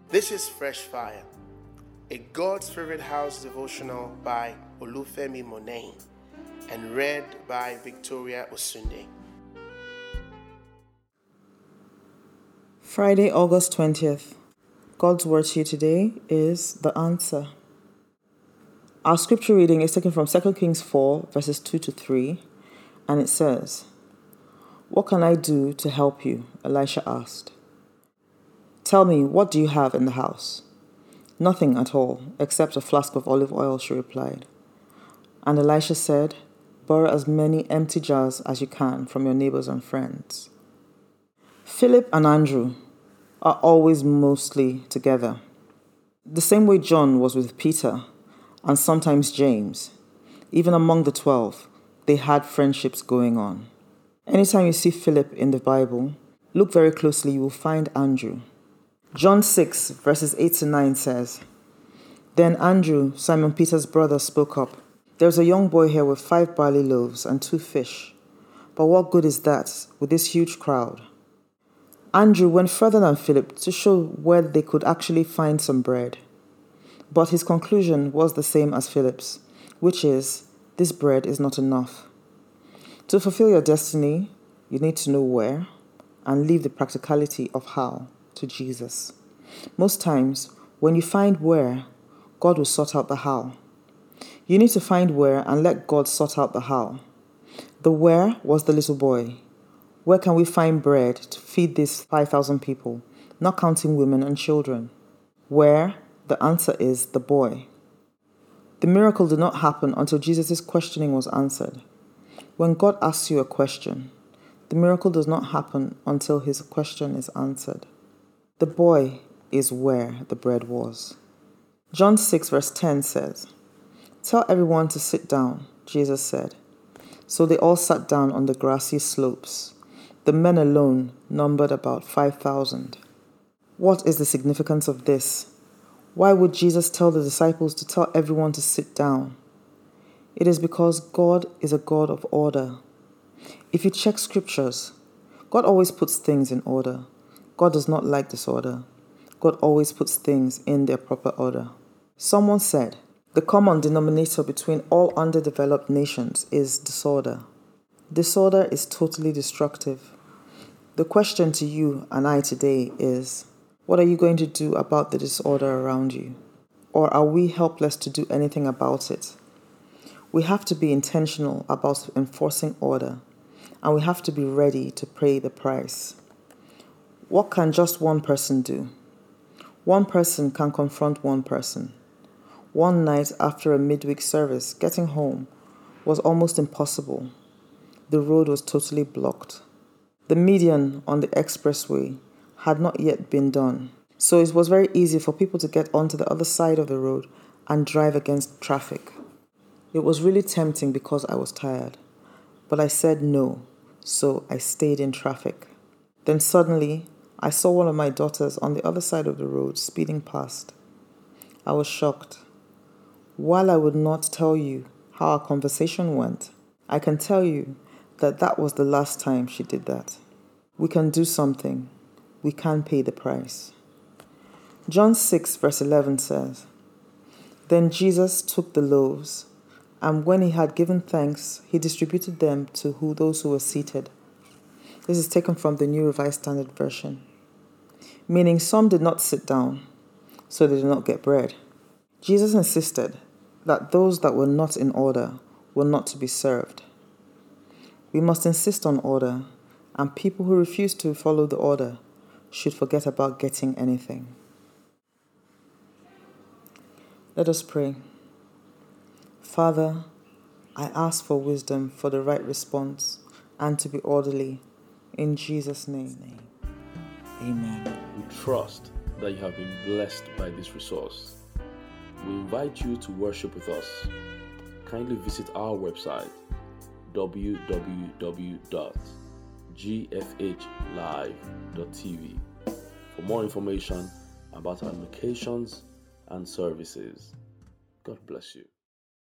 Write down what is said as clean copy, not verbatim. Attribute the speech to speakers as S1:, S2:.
S1: This is Fresh Fire, a God's Favorite House devotional by Olufemi Monet and read by Victoria Osunde.
S2: Friday, August 20th. God's word to you today is the answer. Our scripture reading is taken from 2 Kings 4, verses 2 to 3, and it says, "What can I do to help you?" Elisha asked. "Tell me, what do you have in the house?" "Nothing at all, except a flask of olive oil," she replied. And Elisha said, "Borrow as many empty jars as you can from your neighbors and friends." Philip and Andrew are always mostly together. The same way John was with Peter and sometimes James. Even among the 12, they had friendships going on. Anytime you see Philip in the Bible, look very closely, you will find Andrew. John 6, verses 8 to 9 says, "Then Andrew, Simon Peter's brother, spoke up. 'There's a young boy here with 5 barley loaves and 2 fish. But what good is that with this huge crowd?' Andrew went further than Philip to show where they could actually find some bread. But his conclusion was the same as Philip's, which is, this bread is not enough. To fulfill your destiny, you need to know where and leave the practicality of how to Jesus. Most times, when you find where, God will sort out the how. You need to find where and let God sort out the how. The where was the little boy. Where can we find bread to feed these 5,000 people, not counting women and children? Where? The answer is the boy. The miracle did not happen until Jesus' questioning was answered. When God asks you a question, the miracle does not happen until his question is answered. The boy is where the bread was. John 6, verse 10 says, "Tell everyone to sit down," Jesus said. So they all sat down on the grassy slopes. The men alone numbered about 5,000. What is the significance of this? Why would Jesus tell the disciples to tell everyone to sit down? It is because God is a God of order. If you check scriptures, God always puts things in order. God does not like disorder. God always puts things in their proper order. Someone said, the common denominator between all underdeveloped nations is disorder. Disorder is totally destructive. The question to you and I today is, what are you going to do about the disorder around you? Or are we helpless to do anything about it? We have to be intentional about enforcing order, and we have to be ready to pay the price. What can just one person do? One person can confront one person. One night after a midweek service, getting home was almost impossible. The road was totally blocked. The median on the expressway had not yet been done, so it was very easy for people to get onto the other side of the road and drive against traffic. It was really tempting because I was tired, but I said no, so I stayed in traffic. Then suddenly, I saw one of my daughters on the other side of the road speeding past. I was shocked. While I would not tell you how our conversation went, I can tell you that that was the last time she did that. We can do something. We can pay the price. John 6, verse 11 says, "Then Jesus took the loaves, and when he had given thanks, he distributed them to those who were seated." This is taken from the New Revised Standard Version. Meaning some did not sit down, so they did not get bread. Jesus insisted that those that were not in order were not to be served. We must insist on order, and people who refuse to follow the order should forget about getting anything. Let us pray. Father, I ask for wisdom for the right response and to be orderly. In Jesus' name, amen.
S3: We trust that you have been blessed by this resource. We invite you to worship with us. Kindly visit our website www.gfhlive.tv for more information about our locations and services. God bless you.